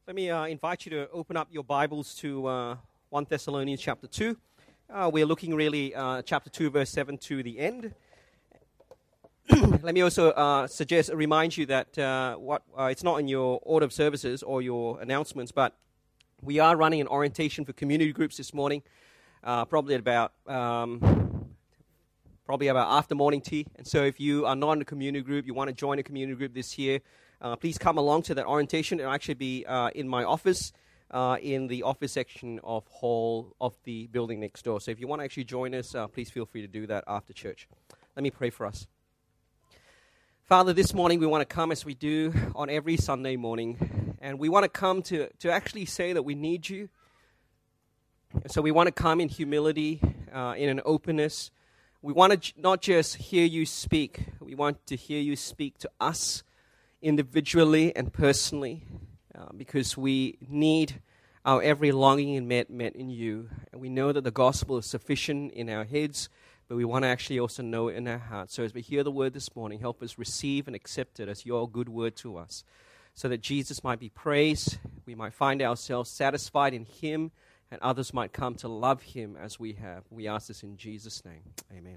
Let me invite you to open up your Bibles to 1 Thessalonians chapter 2. We're looking really chapter 2, verse 7 to the end. Let me also remind you that it's not in your order of services or your announcements, but we are running an orientation for community groups this morning, probably about after morning tea. And so if you are not in a community group, you want to join a community group this year, please come along to that orientation. It'll actually be in my office, in the office section of the building next door. So if you want to actually join us, please feel free to do that after church. Let me pray for us. Father, this morning we want to come as we do on every Sunday morning, and we want to come to actually say that we need you. And so we want to come in humility, in an openness. We want to not just hear you speak, we want to hear you speak to us individually and personally, because we need our every longing met in you. And we know that the gospel is sufficient in our heads, but we want to actually also know it in our hearts. So as we hear the word this morning, help us receive and accept it as your good word to us, so that Jesus might be praised, we might find ourselves satisfied in him, and others might come to love him as we have. We ask this in Jesus' name. Amen.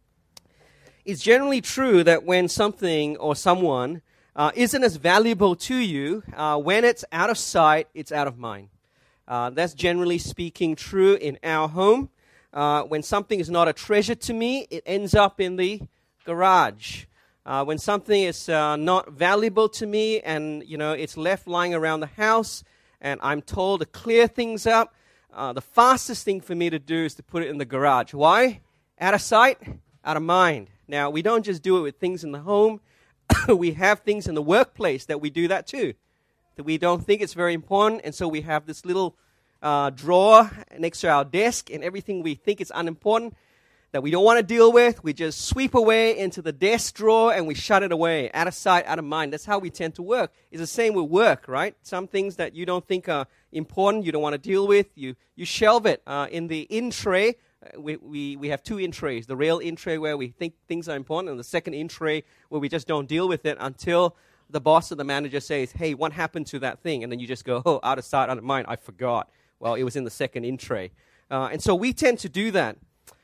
It's generally true that when something or someone isn't as valuable to you, when it's out of sight, it's out of mind. That's generally speaking true in our home. When something is not a treasure to me, it ends up in the garage. When something is not valuable to me and it's left lying around the house and I'm told to clear things up, the fastest thing for me to do is to put it in the garage. Why? Out of sight, out of mind. Now, we don't just do it with things in the home. We have things in the workplace that we do that too, that we don't think it's very important, and so we have this little drawer next to our desk, and everything we think is unimportant that we don't want to deal with, we just sweep away into the desk drawer and we shut it away, out of sight, out of mind. That's how we tend to work. It's the same with work, right? Some things that you don't think are important, you don't want to deal with, you shelve it. In the in tray, we have two in trays. The real in tray where we think things are important, and the second in tray where we just don't deal with it until the boss or the manager says, hey, what happened to that thing? And then you just go, oh, out of sight, out of mind, I forgot. Well, it was in the second in tray. And so we tend to do that.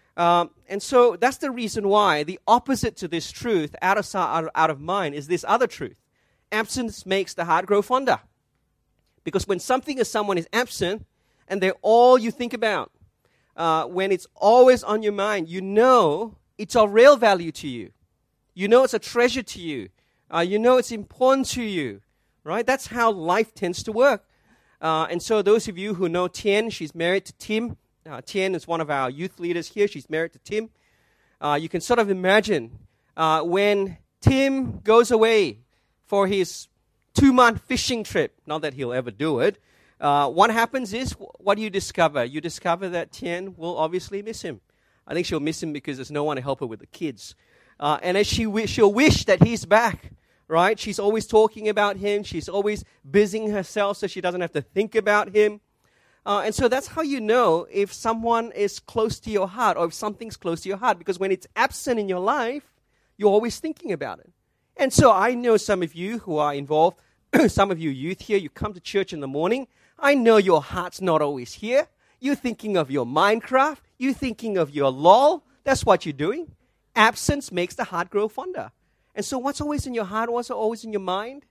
And so that's the reason why the opposite to this truth, out of sight, out of mind, is this other truth. Absence makes the heart grow fonder. Because when something or someone is absent, and they're all you think about, when it's always on your mind, you know it's of real value to you. You know it's a treasure to you. You know it's important to you, right? That's how life tends to work. And so those of you who know Tien, she's married to Tim. Tien is one of our youth leaders here. She's married to Tim. You can sort of imagine when Tim goes away for his 2-month fishing trip, not that he'll ever do it, what happens is, what do you discover? You discover that Tien will obviously miss him. I think she'll miss him because there's no one to help her with the kids. And as she'll wish that he's back, right? She's always talking about him. She's always busying herself so she doesn't have to think about him. And so that's how you know if someone is close to your heart or if something's close to your heart. Because when it's absent in your life, you're always thinking about it. And so I know some of you who are involved, some of you youth here, you come to church in the morning. I know your heart's not always here. You're thinking of your Minecraft. You're thinking of your LOL. That's what you're doing. Absence makes the heart grow fonder. And so what's always in your heart, what's always in your mind?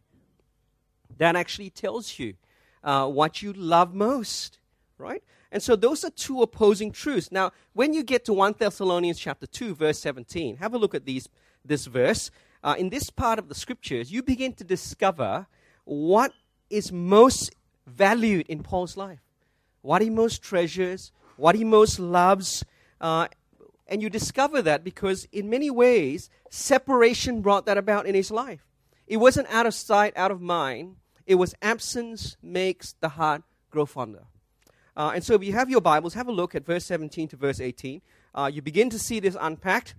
That actually tells you what you love most, right? And so those are two opposing truths. Now, when you get to 1 Thessalonians chapter 2, verse 17, have a look at this verse. In this part of the scriptures, you begin to discover what is most valued in Paul's life, what he most treasures, what he most loves, and you discover that because in many ways, separation brought that about in his life. It wasn't out of sight, out of mind. It was absence makes the heart grow fonder. And so if you have your Bibles, have a look at verse 17 to verse 18. You begin to see this unpacked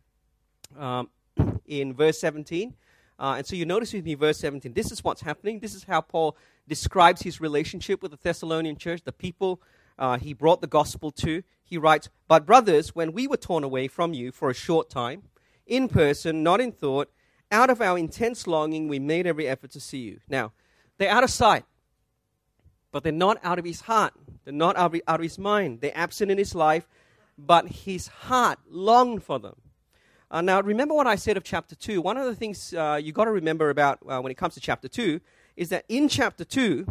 in verse 17. And so you notice with me verse 17, this is what's happening. This is how Paul describes his relationship with the Thessalonian church, the people he brought the gospel to. He writes, "But brothers, when we were torn away from you for a short time, in person, not in thought, out of our intense longing, we made every effort to see you." Now, they're out of sight. but they're not out of his heart. They're not out of his mind. They're absent in his life, but his heart longed for them. Now, remember what I said of chapter 2. One of the things you got to remember about when it comes to chapter 2 is that in chapter 2,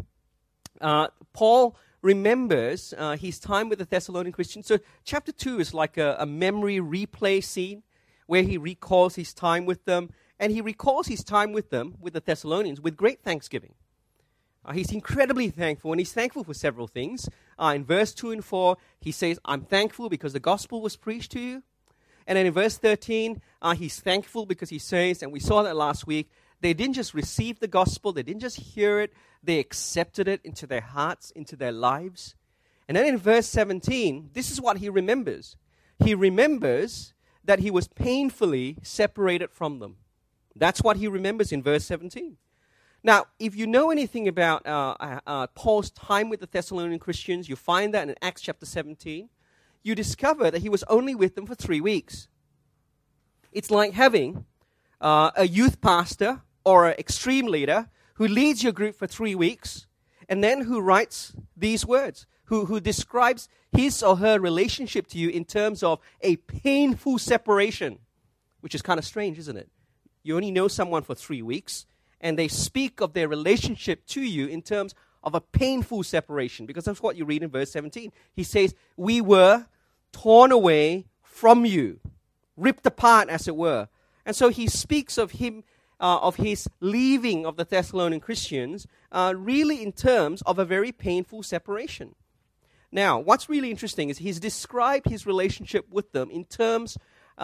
Paul remembers his time with the Thessalonian Christians. So chapter 2 is like a memory replay scene where he recalls his time with them. And he recalls his time with them, with the Thessalonians, with great thanksgiving. He's incredibly thankful, and he's thankful for several things. In verse 2 and 4, he says, I'm thankful because the gospel was preached to you. And then in verse 13, he's thankful because he says, and we saw that last week, they didn't just receive the gospel, they didn't just hear it, they accepted it into their hearts, into their lives. And then in verse 17, this is what he remembers. He remembers that he was painfully separated from them. That's what he remembers in verse 17. Now, if you know anything about Paul's time with the Thessalonian Christians, you find that in Acts chapter 17, you discover that he was only with them for 3 weeks. It's like having a youth pastor or an extreme leader who leads your group for 3 weeks and then who writes these words, who describes his or her relationship to you in terms of a painful separation, which is kind of strange, isn't it? You only know someone for 3 weeks, and they speak of their relationship to you in terms of a painful separation, because that's what you read in verse 17. He says, we were torn away from you, ripped apart, as it were. And so he speaks of him, of his leaving of the Thessalonian Christians, really in terms of a very painful separation. Now, what's really interesting is he's described his relationship with them in terms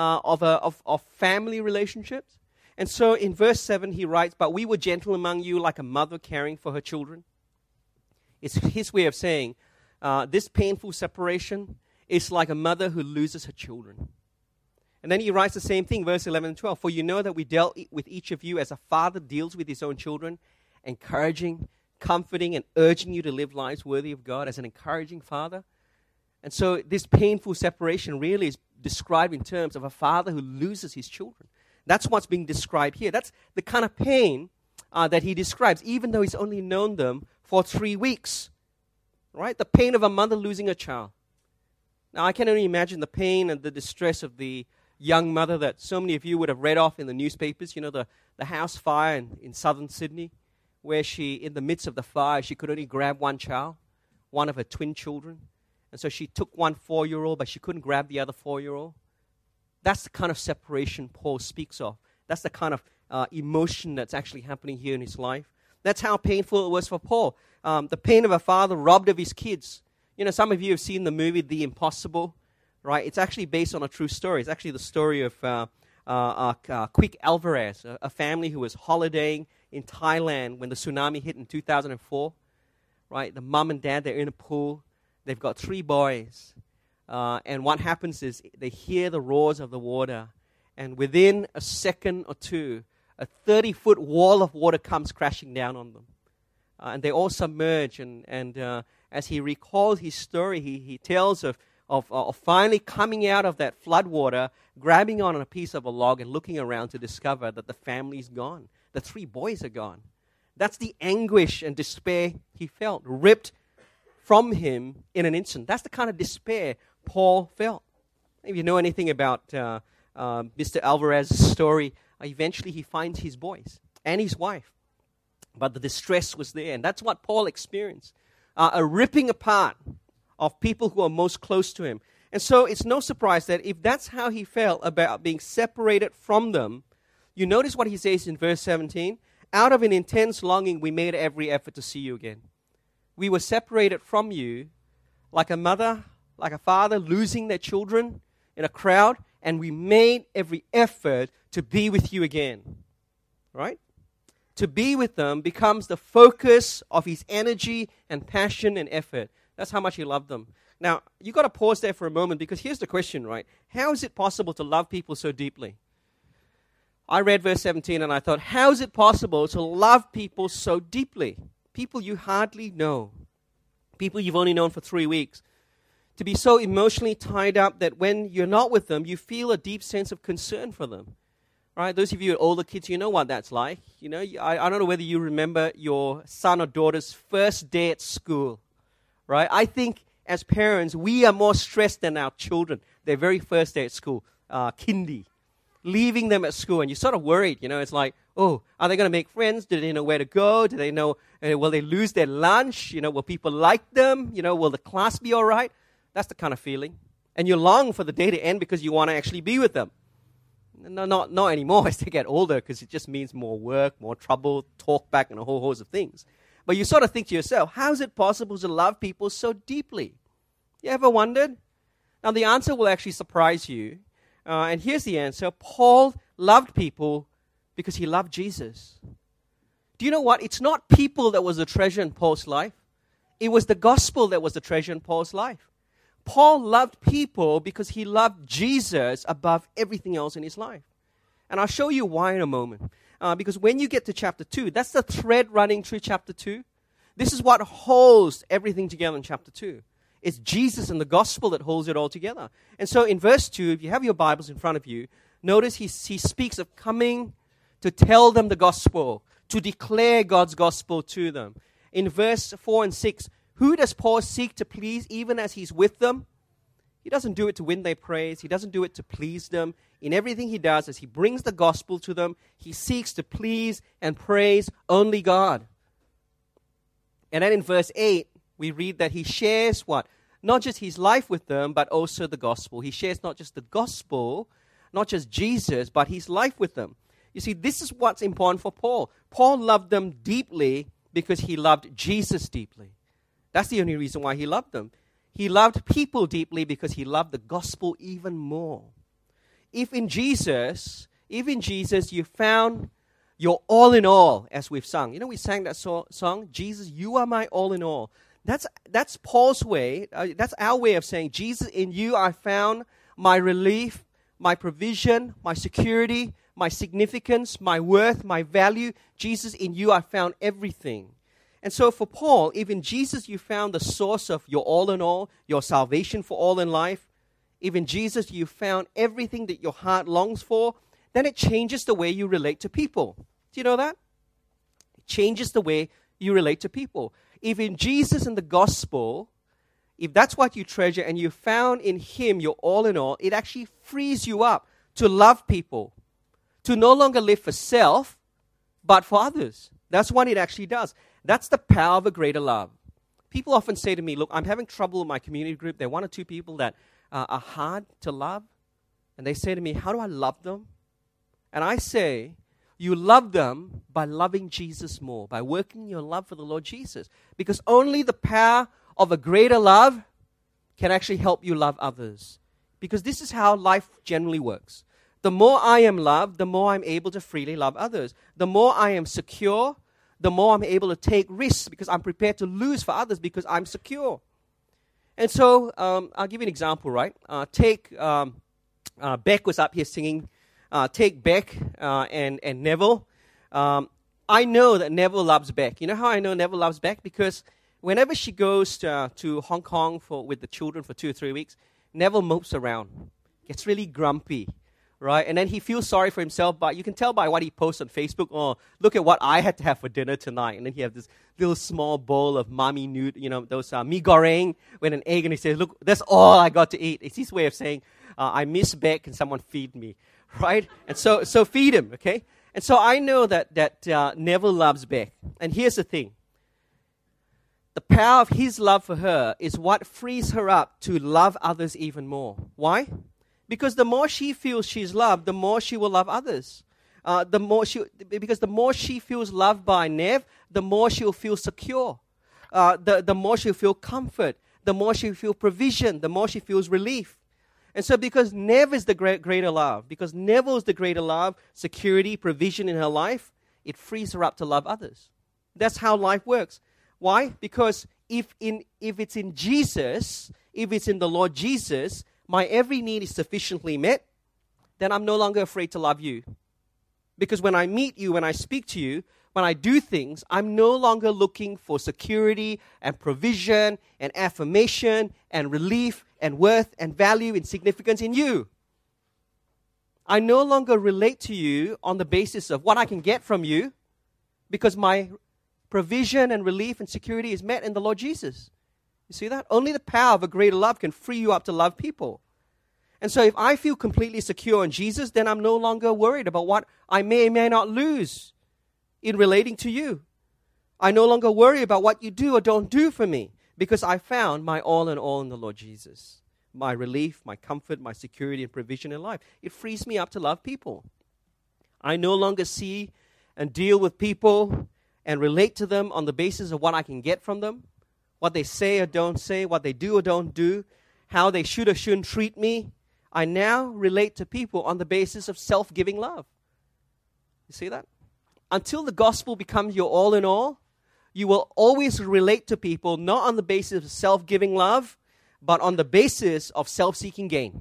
of family relationships. And so in verse 7 he writes, but we were gentle among you like a mother caring for her children. It's his way of saying this painful separation is like a mother who loses her children. And then he writes the same thing, verse 11 and 12. For you know that we dealt with each of you as a father deals with his own children, encouraging, comforting, and urging you to live lives worthy of God as an encouraging father. And so this painful separation really is described in terms of a father who loses his children. That's what's being described here. That's the kind of pain that he describes, even though he's only known them for 3 weeks. Right? The pain of a mother losing a child. Now, I can only imagine the pain and the distress of the young mother that so many of you would have read off in the newspapers. You know, the house fire in southern Sydney, where she, in the midst of the fire, she could only grab one child, one of her twin children. And so she took one 4-year-old, but she couldn't grab the other 4-year-old. That's the kind of separation Paul speaks of. That's the kind of emotion that's actually happening here in his life. That's how painful it was for Paul. The pain of a father robbed of his kids. You know, some of you have seen the movie The Impossible, right? It's actually based on a true story. It's actually the story of Quick Alvarez, a family who was holidaying in Thailand when the tsunami hit in 2004, right? The mom and dad, they're in a pool. They've got 3 boys. And what happens is they hear the roars of the water, and within a second or two, a 30-foot wall of water comes crashing down on them. And they all submerge, and as he recalls his story, he tells of finally coming out of that flood water, grabbing on a piece of a log and looking around to discover that the family's gone. The 3 boys are gone. That's the anguish and despair he felt, ripped from him in an instant. That's the kind of despair Paul felt. If you know anything about Mr. Alvarez's story, eventually he finds his boys and his wife. But the distress was there, and that's what Paul experienced. A ripping apart of people who are most close to him. And so it's no surprise that if that's how he felt about being separated from them, you notice what he says in verse 17. Out of an intense longing, we made every effort to see you again. We were separated from you like a mother, like a father losing their children in a crowd, and we made every effort to be with you again. Right? To be with them becomes the focus of his energy and passion and effort. That's how much he loved them. Now, you've got to pause there for a moment, because here's the question, right? How is it possible to love people so deeply? I read verse 17 and I thought, how is it possible to love people so deeply? People you hardly know. People you've only known for 3 weeks. To be so emotionally tied up that when you're not with them, you feel a deep sense of concern for them. Right? Those of you with older kids, you know what that's like. You know, I don't know whether you remember your son or daughter's first day at school. Right? I think as parents, we are more stressed than our children. Their very first day at school, kindy. Leaving them at school, and you're sort of worried. You know, it's like, oh, are they going to make friends? Do they know where to go? Do they know, will they lose their lunch? You know, will people like them? You know, will the class be all right? That's the kind of feeling. And you long for the day to end because you want to actually be with them. No, not anymore as they get older, because it just means more work, more trouble, talk back, and a whole host of things. But you sort of think to yourself, how is it possible to love people so deeply? You ever wondered? Now, the answer will actually surprise you. And here's the answer. Paul loved people because he loved Jesus. Do you know what? It's not people that was the treasure in Paul's life. It was the gospel that was the treasure in Paul's life. Paul loved people because he loved Jesus above everything else in his life. And I'll show you why in a moment. Because when you get to chapter 2, that's the thread running through chapter 2. This is what holds everything together in chapter 2. It's Jesus and the gospel that holds it all together. And so in verse 2, if you have your Bibles in front of you, notice he speaks of coming to tell them the gospel, to declare God's gospel to them. In verse 4 and 6, who does Paul seek to please even as he's with them? He doesn't do it to win their praise. He doesn't do it to please them. In everything he does, as he brings the gospel to them, he seeks to please and praise only God. And then in verse 8, we read that he shares what? Not just his life with them, but also the gospel. He shares not just the gospel, not just Jesus, but his life with them. You see, this is what's important for Paul. Paul loved them deeply because he loved Jesus deeply. That's the only reason why he loved them. He loved people deeply because he loved the gospel even more. If in Jesus you found your all in all, as we've sung. You know, we sang that song, Jesus, you are my all in all. That's Paul's way. That's our way of saying, Jesus, in you I found my relief, my provision, my security, my significance, my worth, my value. Jesus, in you I found everything. And so for Paul, if in Jesus you found the source of your all in all, your salvation for all in life, if in Jesus you found everything that your heart longs for, then it changes the way you relate to people. Do you know that? It changes the way you relate to people. If in Jesus and the gospel, if that's what you treasure and you found in him your all in all, it actually frees you up to love people, to no longer live for self, but for others. That's what it actually does. That's the power of a greater love. People often say to me, look, I'm having trouble in my community group. There are one or two people that are hard to love. And they say to me, how do I love them? And I say, you love them by loving Jesus more, by working your love for the Lord Jesus. Because only the power of a greater love can actually help you love others. Because this is how life generally works. The more I am loved, the more I'm able to freely love others. The more I am secure, the more I'm able to take risks because I'm prepared to lose for others because I'm secure. And so I'll give you an example, right? Beck was up here singing. Take Beck and Neville. I know that Neville loves Beck. You know how I know Neville loves Beck? Because whenever she goes to Hong Kong with the children for 2 or 3 weeks, Neville mopes around, gets really grumpy, right? And then he feels sorry for himself, but you can tell by what he posts on Facebook, oh, look at what I had to have for dinner tonight. And then he has this little small bowl of mommy nude, those mee goreng with an egg, and he says, look, that's all I got to eat. It's his way of saying, I miss Beck, can someone feed me? Right? And so feed him, okay? And so I know that Neville loves Beck. And here's the thing. The power of his love for her is what frees her up to love others even more. Why? Because the more she feels she's loved, the more she will love others. Because the more she feels loved by Nev, the more she'll feel secure. The more she'll feel comfort. The more she'll feel provision. The more she feels relief. And so because Nev is the greater love, because Neville is the greater love, security, provision in her life, it frees her up to love others. That's how life works. Why? Because if it's in Jesus, if it's in the Lord Jesus, my every need is sufficiently met, then I'm no longer afraid to love you. Because when I meet you, when I speak to you, when I do things, I'm no longer looking for security and provision and affirmation and relief and worth and value and significance in you. I no longer relate to you on the basis of what I can get from you, because my provision and relief and security is met in the Lord Jesus. You see that? Only the power of a greater love can free you up to love people. And so if I feel completely secure in Jesus, then I'm no longer worried about what I may or may not lose in relating to you. I no longer worry about what you do or don't do for me, because I found my all in all in the Lord Jesus. My relief, my comfort, my security and provision in life. It frees me up to love people. I no longer see and deal with people and relate to them on the basis of what I can get from them, what they say or don't say, what they do or don't do, how they should or shouldn't treat me. I now relate to people on the basis of self-giving love. You see that? Until the gospel becomes your all in all, you will always relate to people not on the basis of self-giving love, but on the basis of self-seeking gain.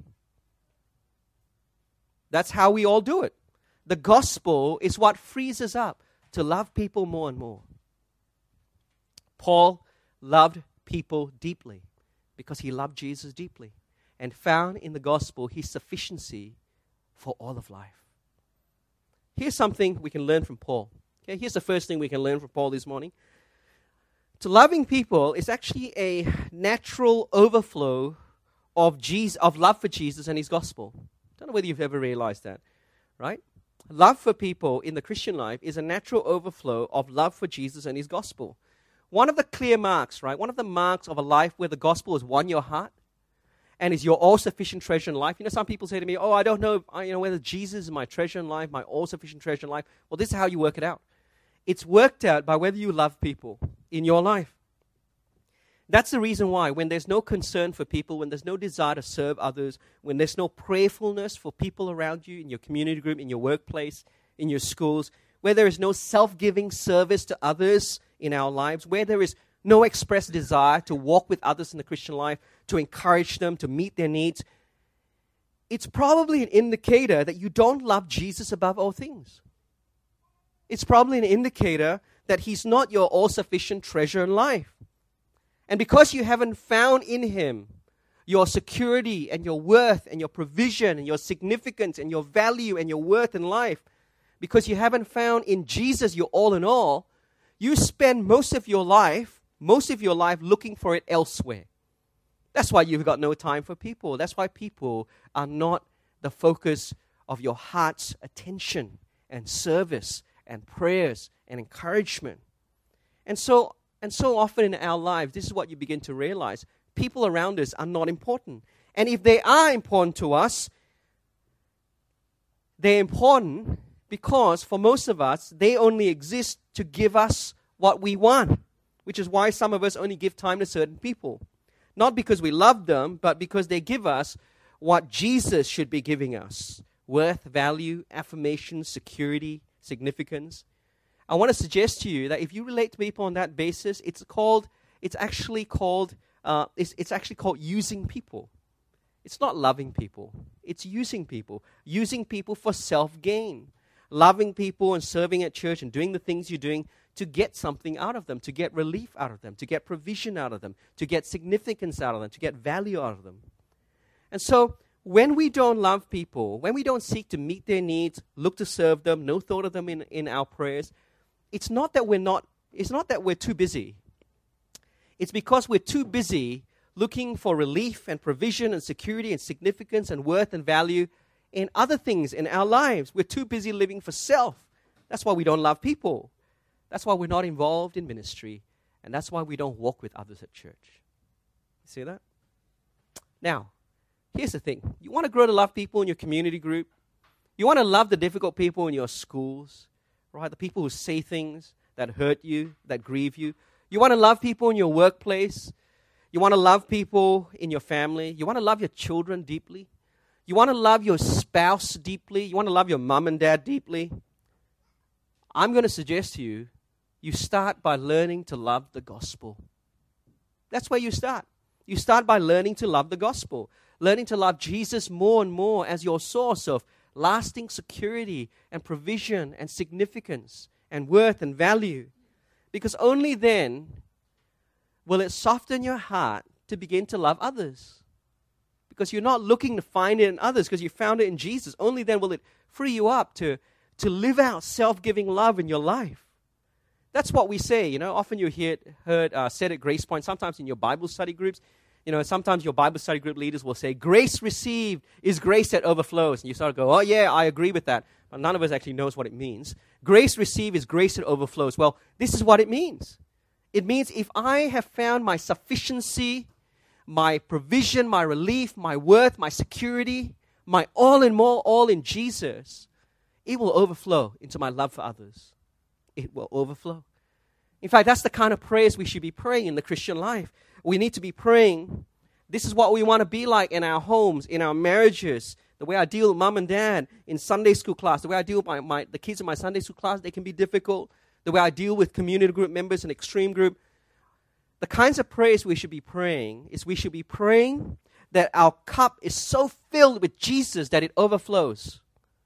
That's how we all do it. The gospel is what frees us up to love people more and more. Paul loved people deeply because he loved Jesus deeply and found in the gospel his sufficiency for all of life. Here's something we can learn from Paul. Okay, here's the first thing we can learn from Paul this morning. To loving people is actually a natural overflow of love for Jesus and his gospel. Don't know whether you've ever realized that, right? Love for people in the Christian life is a natural overflow of love for Jesus and his gospel. One of the clear marks, right? One of the marks of a life where the gospel has won your heart and is your all-sufficient treasure in life. You know, some people say to me, I don't know, whether Jesus is my treasure in life, my all-sufficient treasure in life. Well, this is how you work it out. It's worked out by whether you love people in your life. That's the reason why when there's no concern for people, when there's no desire to serve others, when there's no prayerfulness for people around you, in your community group, in your workplace, in your schools, where there is no self-giving service to others in our lives, where there is no expressed desire to walk with others in the Christian life, to encourage them, to meet their needs, it's probably an indicator that you don't love Jesus above all things. It's probably an indicator that he's not your all-sufficient treasure in life. And because you haven't found in him your security and your worth and your provision and your significance and your value and your worth in life, because you haven't found in Jesus your all in all, you spend most of your life looking for it elsewhere. That's why you've got no time for people. That's why people are not the focus of your heart's attention and service and prayers and encouragement. And so often in our lives, this is what you begin to realize. People around us are not important. And if they are important to us, they're important because for most of us, they only exist to give us what we want, which is why some of us only give time to certain people. Not because we love them, but because they give us what Jesus should be giving us. Worth, value, affirmation, security, significance. I want to suggest to you that if you relate to people on that basis, it's actually called using people. It's not loving people. It's using people. Using people for self-gain. Loving people and serving at church and doing the things you're doing to get something out of them, to get relief out of them, to get provision out of them, to get significance out of them, to get value out of them. And so, when we don't love people, when we don't seek to meet their needs, look to serve them, no thought of them in our prayers, it's not that we're too busy. It's because we're too busy looking for relief and provision and security and significance and worth and value in other things in our lives. We're too busy living for self. That's why we don't love people. That's why we're not involved in ministry. And that's why we don't walk with others at church. You see that? Now, here's the thing. You want to grow to love people in your community group. You want to love the difficult people in your schools, right? The people who say things that hurt you, that grieve you. You want to love people in your workplace. You want to love people in your family. You want to love your children deeply. You want to love your spouse deeply. You want to love your mom and dad deeply. I'm going to suggest to you, you start by learning to love the gospel. That's where you start. You start by learning to love the gospel. Learning to love Jesus more and more as your source of lasting security and provision and significance and worth and value. Because only then will it soften your heart to begin to love others. because you're not looking to find it in others, because you found it in Jesus. Only then will it free you up to live out self-giving love in your life. That's what we say. Often you heard said at Grace Point, sometimes in your Bible study groups. Sometimes your Bible study group leaders will say, grace received is grace that overflows. And you sort of go, oh yeah, I agree with that. But none of us actually knows what it means. Grace received is grace that overflows. Well, this is what it means. It means if I have found my sufficiency, my provision, my relief, my worth, my security, my all in more, all in Jesus, it will overflow into my love for others. It will overflow. In fact, that's the kind of prayers we should be praying in the Christian life. We need to be praying, this is what we want to be like in our homes, in our marriages, the way I deal with mom and dad in Sunday school class, the way I deal with the kids in my Sunday school class, they can be difficult, the way I deal with community group members and extreme group. The kinds of prayers we should be praying is we should be praying that our cup is so filled with Jesus that it overflows.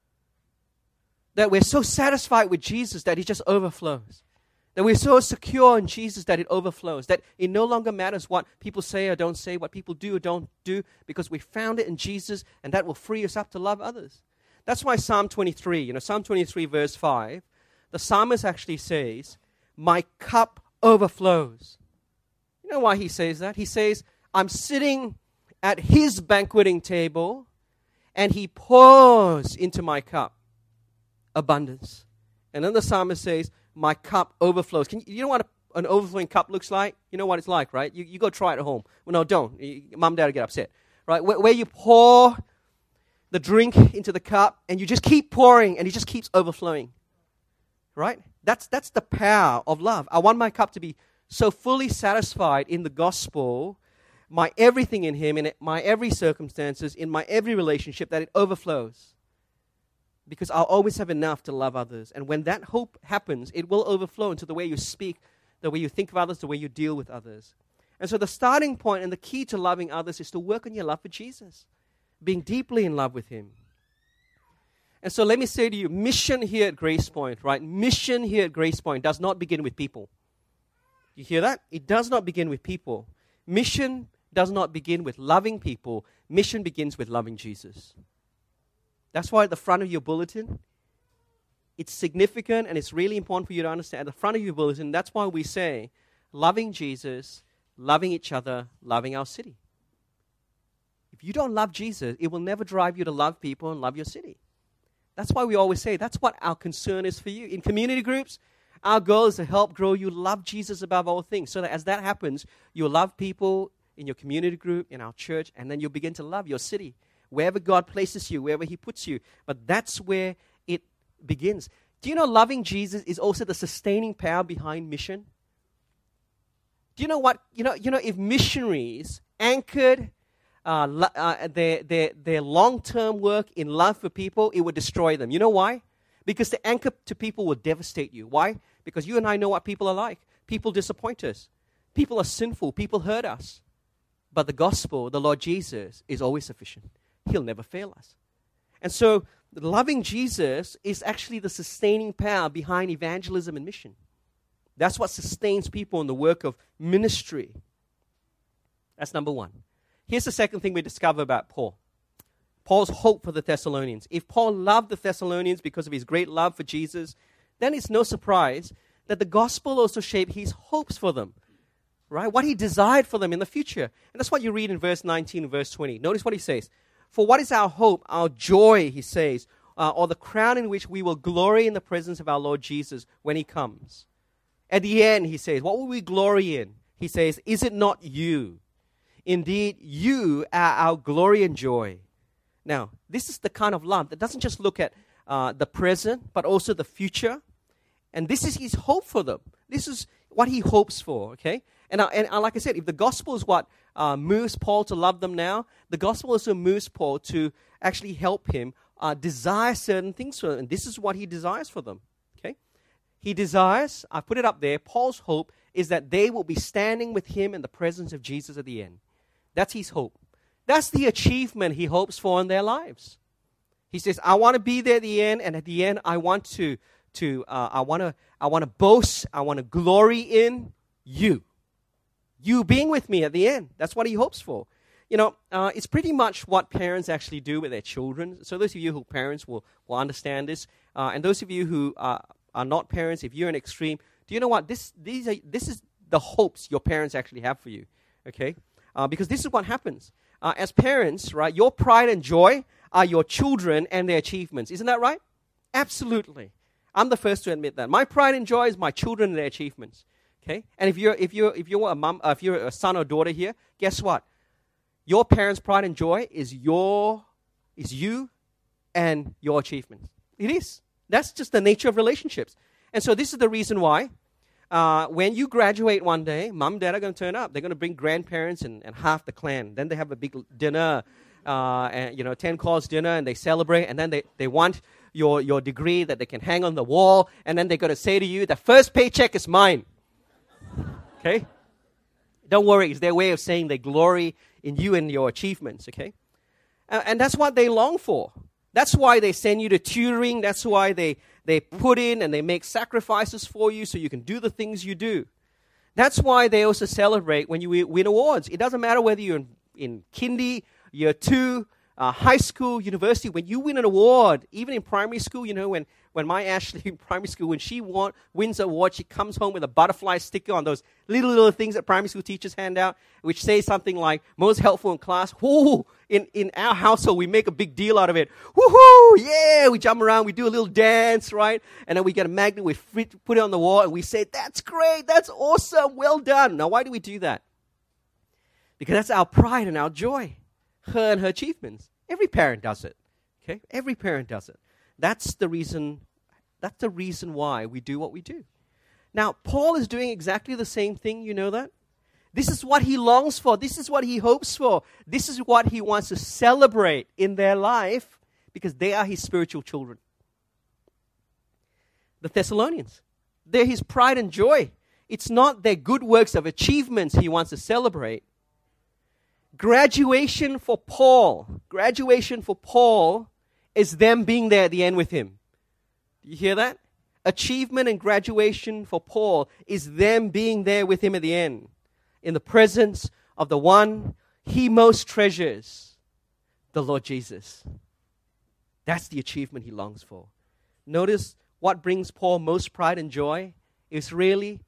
That we're so satisfied with Jesus that it just overflows. That we're so secure in Jesus that it overflows. That it no longer matters what people say or don't say, what people do or don't do, because we found it in Jesus, and that will free us up to love others. That's why Psalm 23, Psalm 23 verse 5, the psalmist actually says, my cup overflows. You know why he says that? He says, I'm sitting at his banqueting table, and he pours into my cup abundance. And then the psalmist says, my cup overflows. You know what an overflowing cup looks like? You know what it's like, right? You go try it at home. Well, no, don't. Mom and dad will get upset, right? Where you pour the drink into the cup, and you just keep pouring, and it just keeps overflowing, right? That's the power of love. I want my cup to be so fully satisfied in the gospel, my everything in Him, in my every circumstances, in my every relationship, that it overflows. Because I'll always have enough to love others. And when that hope happens, it will overflow into the way you speak, the way you think of others, the way you deal with others. And so the starting point and the key to loving others is to work on your love for Jesus, being deeply in love with Him. And so let me say to you, mission here at Grace Point, right? Mission here at Grace Point does not begin with people. You hear that? It does not begin with people. Mission does not begin with loving people. Mission begins with loving Jesus. That's why at the front of your bulletin, it's significant and it's really important for you to understand. At the front of your bulletin, that's why we say, loving Jesus, loving each other, loving our city. If you don't love Jesus, it will never drive you to love people and love your city. That's why we always say, that's what our concern is for you. In community groups, our goal is to help grow you love Jesus above all things, so that as that happens, you'll love people in your community group, in our church, and then you'll begin to love your city. Wherever God places you, wherever He puts you. But that's where it begins. Do you know loving Jesus is also the sustaining power behind mission? Do you know what? If missionaries anchored their long-term work in love for people, it would destroy them. You know why? Because the anchor to people will devastate you. Why? Because you and I know what people are like. People disappoint us. People are sinful. People hurt us. But the gospel, the Lord Jesus, is always sufficient. He'll never fail us. And so, loving Jesus is actually the sustaining power behind evangelism and mission. That's what sustains people in the work of ministry. That's number one. Here's the second thing we discover about Paul. Paul's hope for the Thessalonians. If Paul loved the Thessalonians because of his great love for Jesus, then it's no surprise that the gospel also shaped his hopes for them. Right? What he desired for them in the future. And that's what you read in verse 19 and verse 20. Notice what he says. For what is our hope, our joy, he says, or the crown in which we will glory in the presence of our Lord Jesus when He comes? At the end, he says, what will we glory in? He says, is it not you? Indeed, you are our glory and joy. Now, this is the kind of love that doesn't just look at the present, but also the future. And this is his hope for them. This is what he hopes for, okay? And like I said, if the gospel is what moves Paul to love them now, the gospel also moves Paul to actually help him desire certain things for them. And this is what he desires for them, okay? He desires, I put it up there, Paul's hope is that they will be standing with him in the presence of Jesus at the end. That's his hope. That's the achievement he hopes for in their lives. He says, I want to be there at the end, and at the end I want to boast, I want to glory in you. You being with me at the end. That's what he hopes for. It's pretty much what parents actually do with their children. So those of you who are parents will understand this. And those of you who are not parents, if you're an extreme, do you know what? This is the hopes your parents actually have for you, okay? Because this is what happens. As parents, right, your pride and joy are your children and their achievements. Isn't that right? Absolutely. I'm the first to admit that. My pride and joy is my children and their achievements. Okay? And if you're a mom, if you're a son or daughter here, guess what? Your parents' pride and joy is you and your achievements. It is. That's just the nature of relationships. And so this is the reason why when you graduate one day, mom and dad are going to turn up. They're going to bring grandparents and half the clan. Then they have a big dinner, 10-course dinner, and they celebrate. And then they want your degree that they can hang on the wall. And then they're going to say to you, the first paycheck is mine. Okay? Don't worry. It's their way of saying they glory in you and your achievements. Okay? And that's what they long for. That's why they send you to tutoring. That's why they put in and they make sacrifices for you so you can do the things you do. That's why they also celebrate when you win awards. It doesn't matter whether you're in kindy, year 2, high school, university. When you win an award, even in primary school, when my Ashley in primary school, when she wins an award, she comes home with a butterfly sticker on those little things that primary school teachers hand out, which say something like, most helpful in class. Whoo! In our household, we make a big deal out of it. Woohoo! Yeah! We jump around, we do a little dance, right? And then we get a magnet, we put it on the wall, and we say, that's great, that's awesome, well done. Now, why do we do that? Because that's our pride and our joy. Her and her achievements. Every parent does it. Okay? Every parent does it. That's the reason why we do what we do. Now, Paul is doing exactly the same thing, you know that? This is what he longs for. This is what he hopes for. This is what he wants to celebrate in their life because they are his spiritual children. The Thessalonians, they're his pride and joy. It's not their good works of achievements he wants to celebrate. Graduation for Paul is them being there at the end with him. Do you hear that? Achievement and graduation for Paul is them being there with him at the end, in the presence of the one he most treasures, the Lord Jesus. That's the achievement he longs for. Notice what brings Paul most pride and joy is really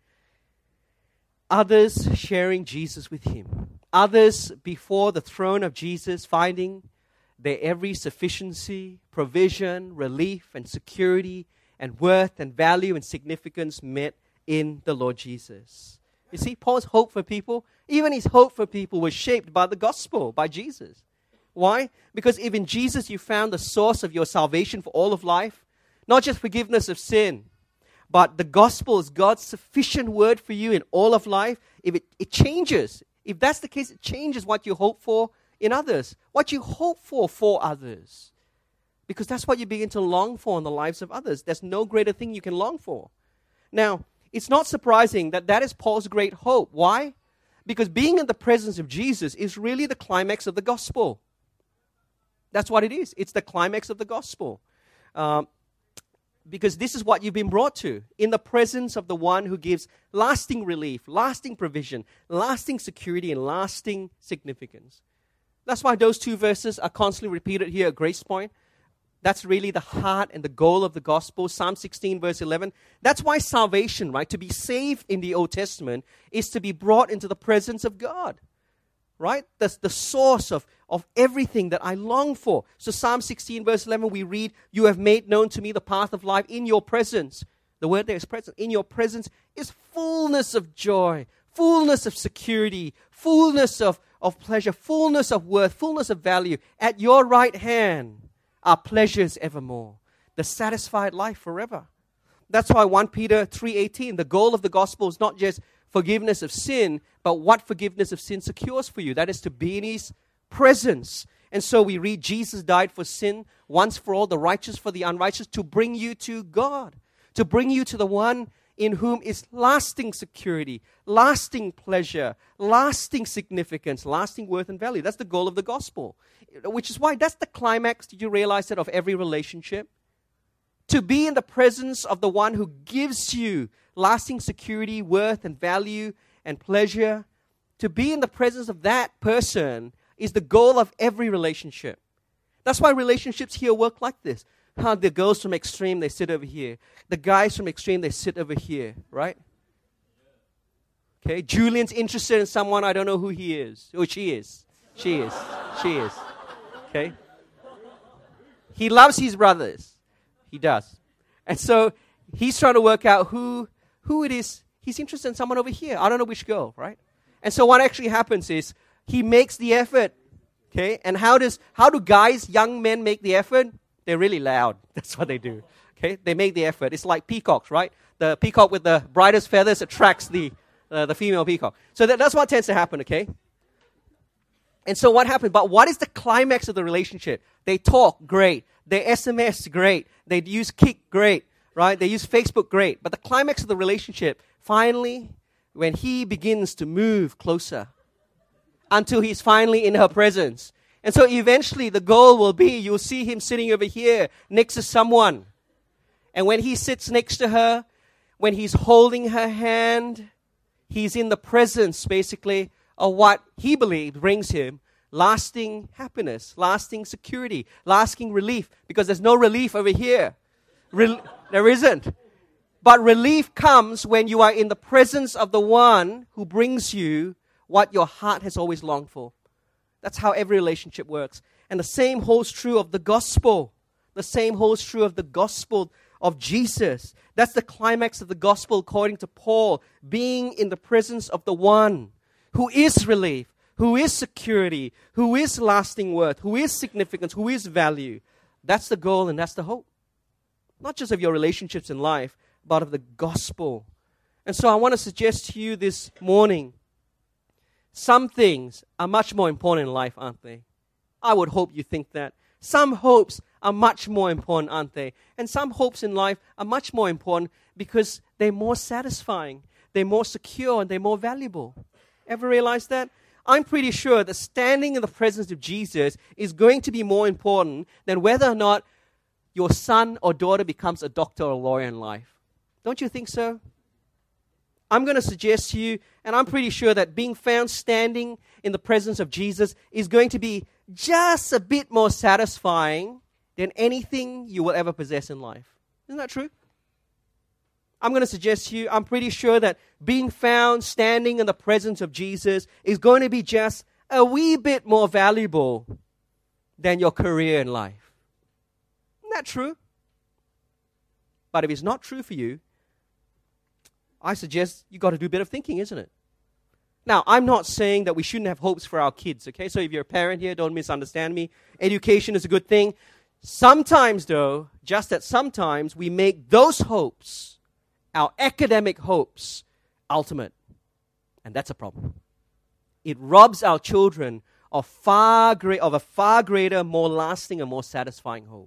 others sharing Jesus with him. Others before the throne of Jesus finding their every sufficiency, provision, relief, and security, and worth, and value, and significance met in the Lord Jesus. You see, Paul's hope for people, even his hope for people was shaped by the gospel, by Jesus. Why? Because if in Jesus you found the source of your salvation for all of life, not just forgiveness of sin, but the gospel is God's sufficient word for you in all of life, if it changes. If that's the case, it changes what you hope for in others, what you hope for others. Because that's what you begin to long for in the lives of others. There's no greater thing you can long for. Now, it's not surprising that is Paul's great hope. Why? Because being in the presence of Jesus is really the climax of the gospel. That's what it is. It's the climax of the gospel. Because this is what you've been brought to, in the presence of the one who gives lasting relief, lasting provision, lasting security, and lasting significance. That's why those two verses are constantly repeated here at Grace Point. That's really the heart and the goal of the gospel. Psalm 16, verse 11. That's why salvation, right, to be saved in the Old Testament is to be brought into the presence of God. Right? That's the source of everything that I long for. So Psalm 16 verse 11 we read, you have made known to me the path of life in your presence. The word there is presence. In your presence is fullness of joy, fullness of security, fullness of pleasure, fullness of worth, fullness of value. At your right hand are pleasures evermore. The satisfied life forever. That's why 1 Peter 3:18, the goal of the gospel is not just forgiveness of sin, but what forgiveness of sin secures for you. That is to be in his presence. And so we read, Jesus died for sin once for all, the righteous for the unrighteous, to bring you to God, to bring you to the one in whom is lasting security, lasting pleasure, lasting significance, lasting worth and value. That's the goal of the gospel, which is why that's the climax, did you realize that, of every relationship? To be in the presence of the one who gives you lasting security, worth, and value, and pleasure. To be in the presence of that person is the goal of every relationship. That's why relationships here work like this. The girls from extreme, they sit over here. The guys from extreme, they sit over here, right? Okay, Julian's interested in someone, I don't know who he is. Oh, she is. She is. She is. Okay? He loves his brothers. He does. And so he's trying to work out who it is. He's interested in someone over here. I don't know which girl, right? And so what actually happens is he makes the effort. Okay? And how do guys, young men, make the effort? They're really loud. That's what they do. Okay? They make the effort. It's like peacocks, right? The peacock with the brightest feathers attracts the female peacock. So that's what tends to happen, okay? And so what happened? But what is the climax of the relationship? They talk, great. They SMS, great. They use Kik, great. Right? They use Facebook, great. But the climax of the relationship, finally, when he begins to move closer until he's finally in her presence. And so eventually the goal will be you'll see him sitting over here next to someone. And when he sits next to her, when he's holding her hand, he's in the presence, basically, of what he believes brings him lasting happiness, lasting security, lasting relief. Because there's no relief over here. There isn't. But relief comes when you are in the presence of the one who brings you what your heart has always longed for. That's how every relationship works. And the same holds true of the gospel. The same holds true of the gospel of Jesus. That's the climax of the gospel according to Paul. Being in the presence of the one who is relief, who is security, who is lasting worth, who is significance, who is value. That's the goal and that's the hope. Not just of your relationships in life, but of the gospel. And so I want to suggest to you this morning, some things are much more important in life, aren't they? I would hope you think that. Some hopes are much more important, aren't they? And some hopes in life are much more important because they're more satisfying, they're more secure, and they're more valuable. Ever realize that? I'm pretty sure that standing in the presence of Jesus is going to be more important than whether or not your son or daughter becomes a doctor or a lawyer in life. Don't you think so? I'm going to suggest to you, and I'm pretty sure that being found standing in the presence of Jesus is going to be just a bit more satisfying than anything you will ever possess in life. Isn't that true? I'm going to suggest to you, I'm pretty sure that being found standing in the presence of Jesus is going to be just a wee bit more valuable than your career in life. Isn't that true? But if it's not true for you, I suggest you got to do a bit of thinking, isn't it? Now, I'm not saying that we shouldn't have hopes for our kids, okay? So if you're a parent here, don't misunderstand me. Education is a good thing. Sometimes, though, just that sometimes we make those hopes, our academic hopes, ultimate. And that's a problem. It robs our children of a far greater, more lasting, and more satisfying hope.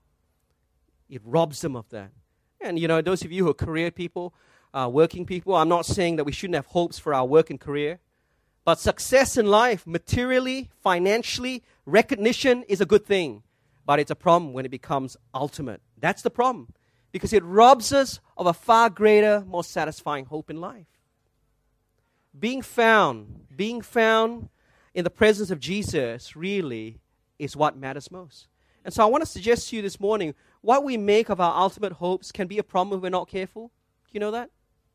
It robs them of that. And, those of you who are career people, working people, I'm not saying that we shouldn't have hopes for our work and career. But success in life, materially, financially, recognition is a good thing. But it's a problem when it becomes ultimate. That's the problem. Because it robs us of a far greater, more satisfying hope in life. Being found in the presence of Jesus really is what matters most. And so I want to suggest to you this morning, what we make of our ultimate hopes can be a problem if we're not careful. Do you know that?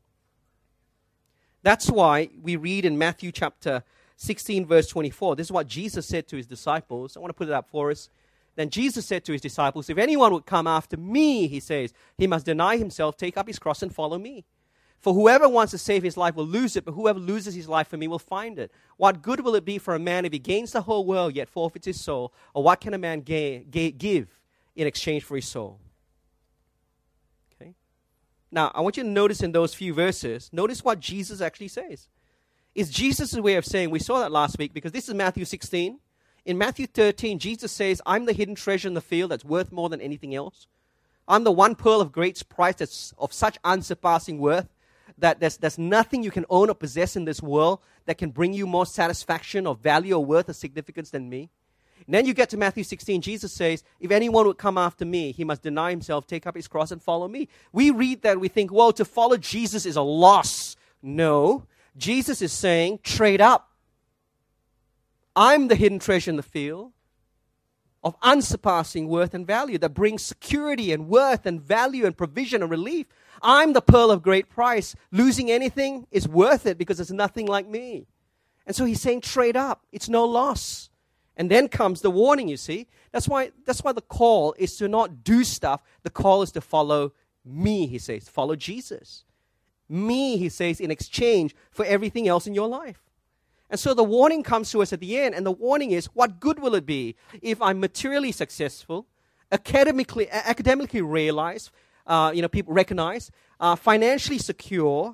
That's why we read in Matthew chapter 16, verse 24. This is what Jesus said to his disciples. I want to put it up for us. Then Jesus said to his disciples, if anyone would come after me, he says, he must deny himself, take up his cross, and follow me. For whoever wants to save his life will lose it, but whoever loses his life for me will find it. What good will it be for a man if he gains the whole world, yet forfeits his soul? Or what can a man give in exchange for his soul? Okay. Now, I want you to notice in those few verses, notice what Jesus actually says. It's Jesus' way of saying, we saw that last week, because this is Matthew 16. In Matthew 13, Jesus says, I'm the hidden treasure in the field that's worth more than anything else. I'm the one pearl of great price that's of such unsurpassing worth that there's nothing you can own or possess in this world that can bring you more satisfaction or value or worth or significance than me. And then you get to Matthew 16, Jesus says, if anyone would come after me, he must deny himself, take up his cross, and follow me. We read that, we think, well, to follow Jesus is a loss. No, Jesus is saying, trade up. I'm the hidden treasure in the field of unsurpassing worth and value that brings security and worth and value and provision and relief. I'm the pearl of great price. Losing anything is worth it because there's nothing like me. And so he's saying trade up. It's no loss. And then comes the warning, you see. That's why the call is to not do stuff. The call is to follow me, he says. Follow Jesus. Me, he says, in exchange for everything else in your life. And so the warning comes to us at the end, and the warning is, what good will it be if I'm materially successful, academically realized, people recognize, financially secure?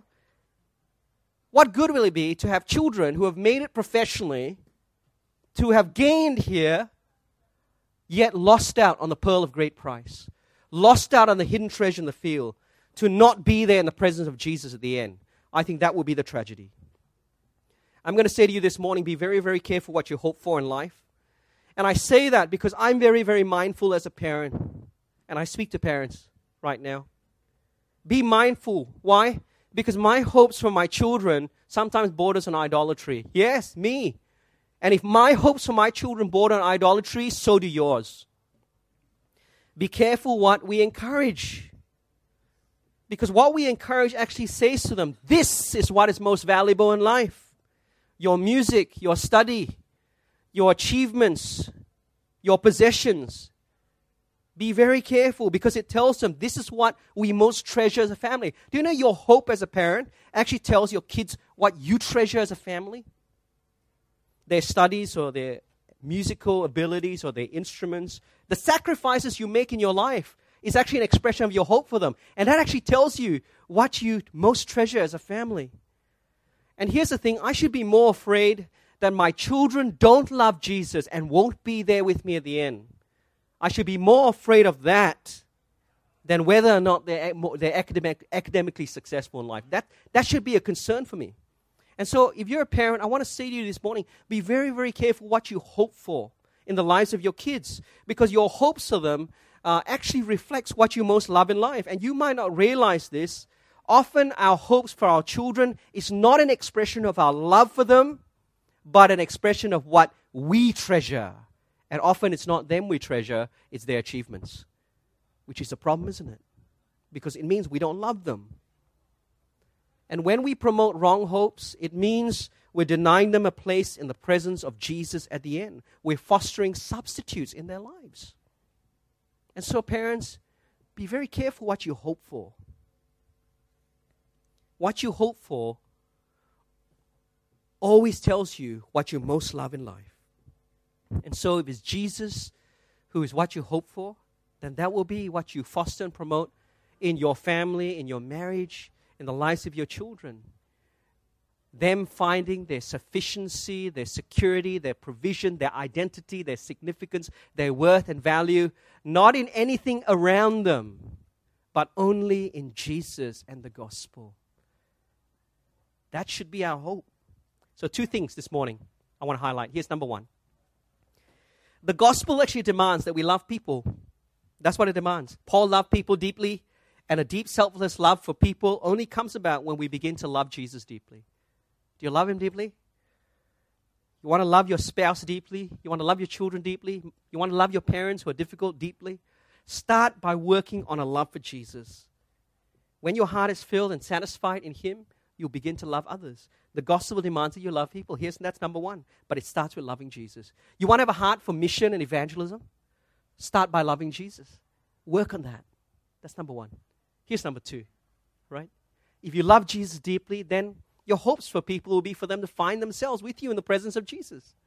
What good will it be to have children who have made it professionally, to have gained here, yet lost out on the pearl of great price, lost out on the hidden treasure in the field, to not be there in the presence of Jesus at the end? I think that will be the tragedy. I'm going to say to you this morning, be very, very careful what you hope for in life. And I say that because I'm very, very mindful as a parent. And I speak to parents right now. Be mindful. Why? Because my hopes for my children sometimes borders on idolatry. Yes, me. And if my hopes for my children border on idolatry, so do yours. Be careful what we encourage. Because what we encourage actually says to them, this is what is most valuable in life. Your music, your study, your achievements, your possessions. Be very careful because it tells them this is what we most treasure as a family. Do you know your hope as a parent actually tells your kids what you treasure as a family? Their studies or their musical abilities or their instruments. The sacrifices you make in your life is actually an expression of your hope for them. And that actually tells you what you most treasure as a family. And here's the thing, I should be more afraid that my children don't love Jesus and won't be there with me at the end. I should be more afraid of that than whether or not they're academically successful in life. That should be a concern for me. And so if you're a parent, I want to say to you this morning, be very, very careful what you hope for in the lives of your kids, because your hopes for them actually reflects what you most love in life. And you might not realize this. Often our hopes for our children is not an expression of our love for them, but an expression of what we treasure. And often it's not them we treasure, it's their achievements, which is a problem, isn't it? Because it means we don't love them. And when we promote wrong hopes, it means we're denying them a place in the presence of Jesus at the end. We're fostering substitutes in their lives. And so parents, be very careful what you hope for. What you hope for always tells you what you most love in life. And so if it's Jesus who is what you hope for, then that will be what you foster and promote in your family, in your marriage, in the lives of your children. Them finding their sufficiency, their security, their provision, their identity, their significance, their worth and value, not in anything around them, but only in Jesus and the gospel. That should be our hope. So 2 things this morning I want to highlight. Here's number 1. The gospel actually demands that we love people. That's what it demands. Paul loved people deeply, and a deep selfless love for people only comes about when we begin to love Jesus deeply. Do you love him deeply? You want to love your spouse deeply? You want to love your children deeply? You want to love your parents who are difficult deeply? Start by working on a love for Jesus. When your heart is filled and satisfied in him, you'll begin to love others. The gospel demands that you love people. That's number 1. But it starts with loving Jesus. You want to have a heart for mission and evangelism? Start by loving Jesus. Work on that. That's number 1. Here's number 2, right? If you love Jesus deeply, then your hopes for people will be for them to find themselves with you in the presence of Jesus.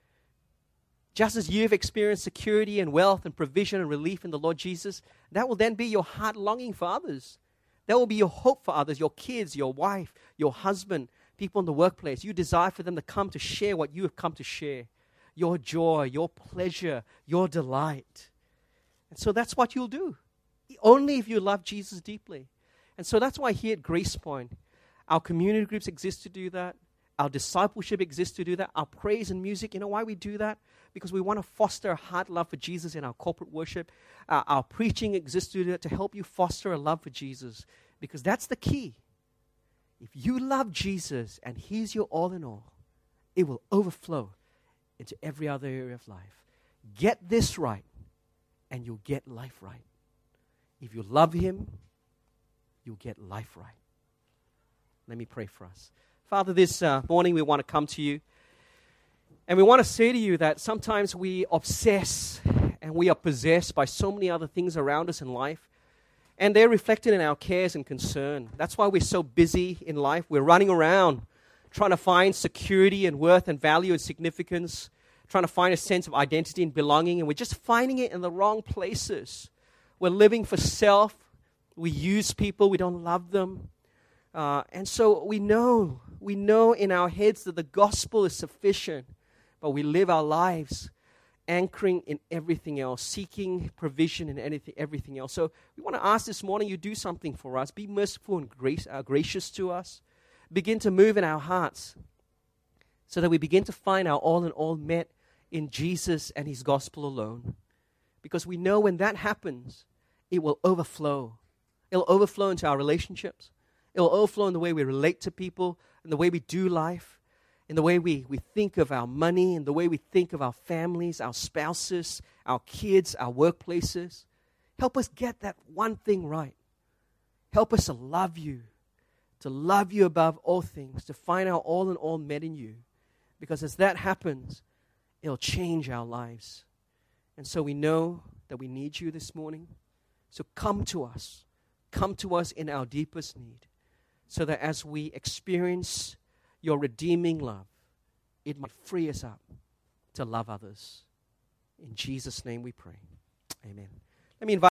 Just as you've experienced security and wealth and provision and relief in the Lord Jesus, that will then be your heart longing for others. That will be your hope for others, your kids, your wife, your husband, people in the workplace. You desire for them to come to share what you have come to share. Your joy, your pleasure, your delight. And so that's what you'll do. Only if you love Jesus deeply. And so that's why here at Grace Point, our community groups exist to do that. Our discipleship exists to do that. Our praise and music, you know why we do that? Because we want to foster a heart love for Jesus in our corporate worship. Our preaching exists to do that, to help you foster a love for Jesus. Because that's the key. If you love Jesus and he's your all in all, it will overflow into every other area of life. Get this right, and you'll get life right. If you love Him, you'll get life right. Let me pray for us. Father, this morning we want to come to you, and we want to say to you that sometimes we obsess and we are possessed by so many other things around us in life, and they're reflected in our cares and concern. That's why we're so busy in life. We're running around trying to find security and worth and value and significance, trying to find a sense of identity and belonging, and we're just finding it in the wrong places. We're living for self. We use people. We don't love them. And so we know in our heads that the gospel is sufficient, but we live our lives anchoring in everything else, seeking provision in everything else. So we want to ask this morning, you do something for us. Be merciful and gracious to us. Begin to move in our hearts so that we begin to find our all in all met in Jesus and His gospel alone. Because we know when that happens, it will overflow. It'll overflow into our relationships. It'll overflow in the way we relate to people, in the way we do life, in the way we think of our money, in the way we think of our families, our spouses, our kids, our workplaces. Help us get that one thing right. Help us to love you above all things, to find our all in all met in you. Because as that happens, it'll change our lives. And so we know that we need you this morning. So come to us. Come to us in our deepest need, so that as we experience your redeeming love, it might free us up to love others. In Jesus' name we pray. Amen. Let me invite